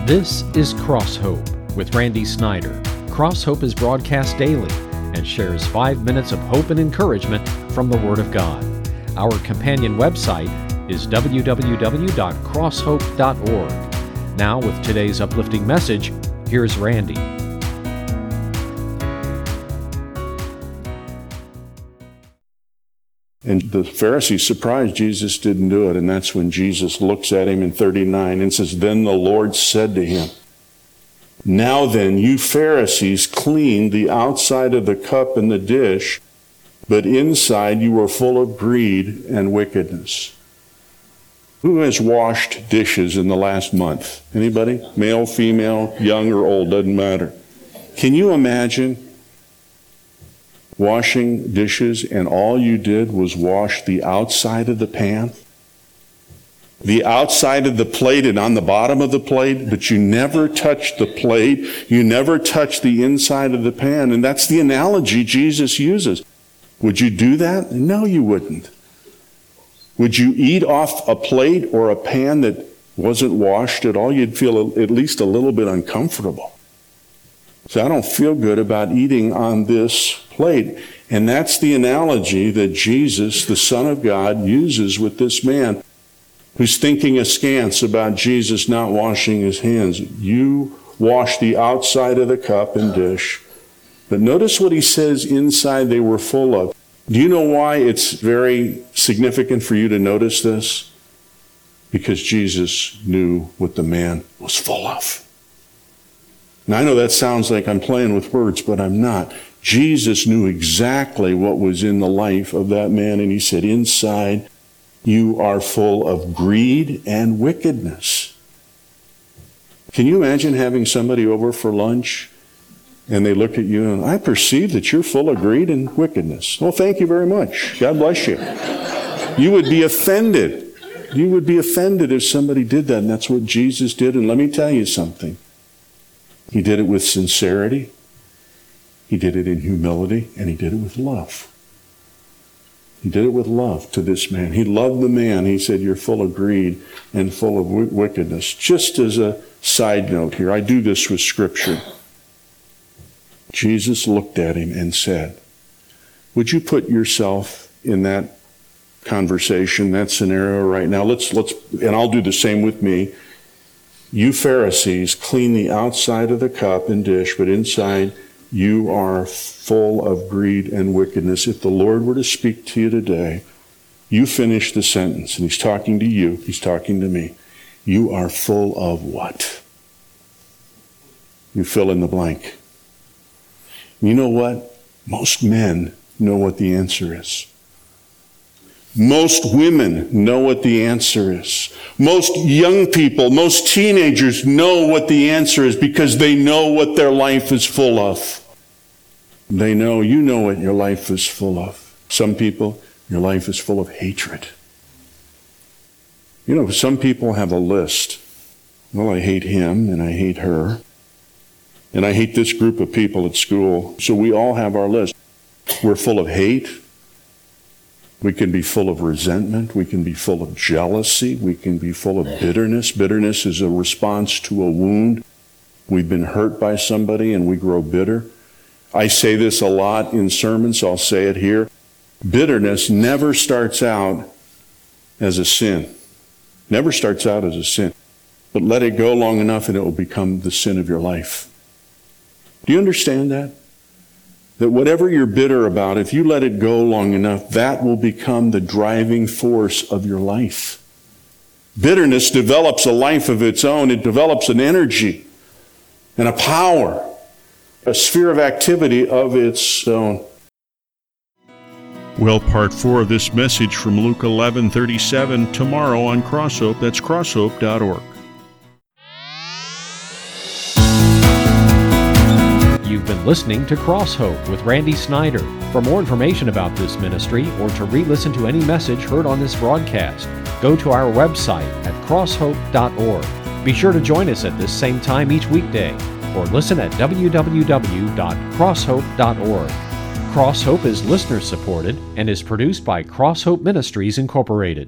This is Cross Hope with Randy Snyder. Cross Hope is broadcast daily and shares 5 minutes of hope and encouragement from the Word of God. Our companion website is www.crosshope.org. Now, with today's uplifting message, here's Randy. And the Pharisees surprised Jesus didn't do it, and that's when Jesus looks at him in 39 and says, "Then the Lord said to him, 'Now then, you Pharisees clean the outside of the cup and the dish, but inside you are full of greed and wickedness.'" Who has washed dishes in the last month? Anybody? Male, female, young or old, doesn't matter. Can you imagine washing dishes and all you did was wash the outside of the pan? The outside of the plate and on the bottom of the plate, but you never touched the plate, you never touched the inside of the pan, and that's the analogy Jesus uses. Would you do that? No, you wouldn't. Would you eat off a plate or a pan that wasn't washed at all? You'd feel at least a little bit uncomfortable. So I don't feel good about eating on this plate. And that's the analogy that Jesus, the Son of God, uses with this man who's thinking askance about Jesus not washing his hands. You wash the outside of the cup and dish. But notice what he says inside they were full of. Do you know why it's very significant for you to notice this? Because Jesus knew what the man was full of. Now, I know that sounds like I'm playing with words, but I'm not. Jesus knew exactly what was in the life of that man, and he said, "Inside you are full of greed and wickedness." Can you imagine having somebody over for lunch, and they look at you, and "I perceive that you're full of greed and wickedness." Well, thank you very much. God bless you. You would be offended. You would be offended if somebody did that, and that's what Jesus did. And let me tell you something. He did it with sincerity, he did it in humility, and he did it with love. He did it with love to this man. He loved the man. He said, "You're full of greed and full of wickedness." Just as a side note here, I do this with Scripture. Jesus looked at him and said, would you put yourself in that conversation, that scenario right now? Let's, and I'll do the same with me. You Pharisees clean the outside of the cup and dish, but inside you are full of greed and wickedness. If the Lord were to speak to you today, you finish the sentence, and he's talking to you, he's talking to me. You are full of what? You fill in the blank. You know what? Most men know what the answer is. Most women know what the answer is. Most young people, most teenagers know what the answer is because they know what their life is full of. They know, you know what your life is full of. Some people, your life is full of hatred. You know, some people have a list. Well, I hate him and I hate her. And I hate this group of people at school. So we all have our list. We're full of hate. We can be full of resentment. We can be full of jealousy. We can be full of bitterness. Bitterness is a response to a wound. We've been hurt by somebody and we grow bitter. I say this a lot in sermons, so I'll say it here. Bitterness never starts out as a sin. Never starts out as a sin. But let it go long enough and it will become the sin of your life. Do you understand that? That whatever you're bitter about, if you let it go long enough, that will become the driving force of your life. Bitterness develops a life of its own. It develops an energy and a power, a sphere of activity of its own. Well, part 4 of this message from Luke 11:37 tomorrow on Cross Hope. That's crosshope.org. You've been listening to Cross Hope with Randy Snyder. For more information about this ministry or to re-listen to any message heard on this broadcast, go to our website at crosshope.org. Be sure to join us at this same time each weekday or listen at www.crosshope.org. Cross Hope is listener supported and is produced by Cross Hope Ministries Incorporated.